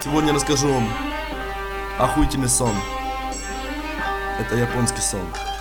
Сегодня расскажу вам охуительный сон. Это японский сон.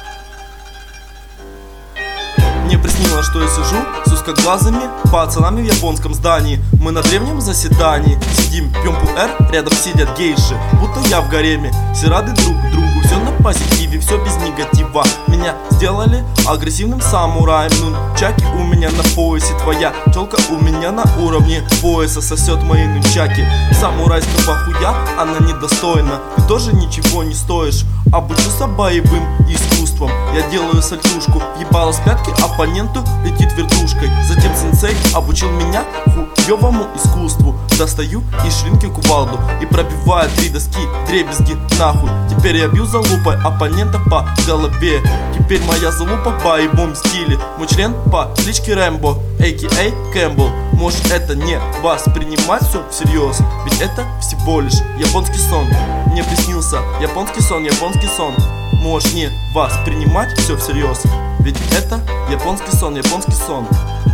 Мне приснилось, что я сижу с узкоглазыми пацанами в японском здании. Мы на древнем заседании сидим, пьем пуэр, рядом сидят гейши, будто я в гареме. Все рады друг другу, все на позитиве, все без негатива. Меня сделали агрессивным самураем. Нунчаки у меня на поясе, твоя тёлка у меня на уровне пояса сосет мои нунчаки. Самурайского хуя она недостойна, ты тоже ничего не стоишь. Обучуся боевым искусством, я делаю сальтушку, ебало с пятки, оппоненту летит вертушкой. Затем сенсей обучил меня хуёвому искусству. Достаю из ширинки кувалду и пробиваю 3 доски дребезги нахуй. Теперь я бью залупой оппонента по голове. Теперь моя залупа в боевом стиле. Мой член по кличке Рэмбо, а.к.а. Кэмпбелл. Может это не воспринимать все всерьез, ведь это всего лишь японский сон. Мне приснился японский сон, японский сон. Можешь не воспринимать все всерьез, ведь это японский сон, японский сон.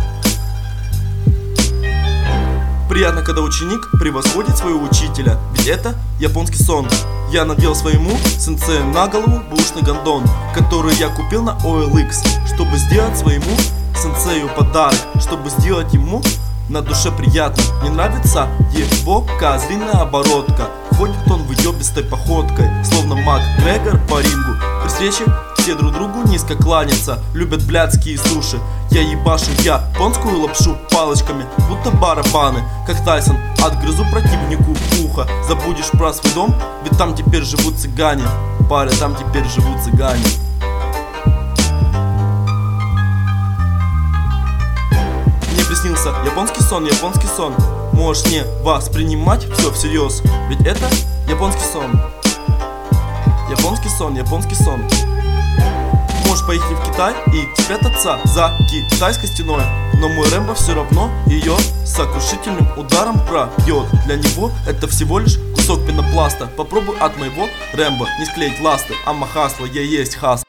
Приятно, когда ученик превосходит своего учителя, ведь это японский сон. Я надел своему сенсею на голову бушный гондон, который я купил на OLX, чтобы сделать своему сенсею подарок, чтобы сделать ему на душе приятно. Мне нравится его козлиная оборотка. Ходит он выебистой походкой, словно Макгрегор по рингу. При встрече все друг другу низко кланятся, любят блядские суши. Я ебашу японскую лапшу палочками, будто барабаны. Как Тайсон, отгрызу противнику ухо. Забудешь про свой дом, ведь там теперь живут цыгане. Паря, там теперь живут цыгане. Приснился японский сон, японский сон. Можешь не воспринимать все всерьез, ведь это японский сон. Японский сон, японский сон. Можешь поехать в Китай и спрятаться за китайской стеной, но мой Рэмбо все равно ее сокрушительным ударом пробьет. Для него это всего лишь кусок пенопласта. Попробуй от моего Рэмбо не склеить ласты, а махасло, я есть хас.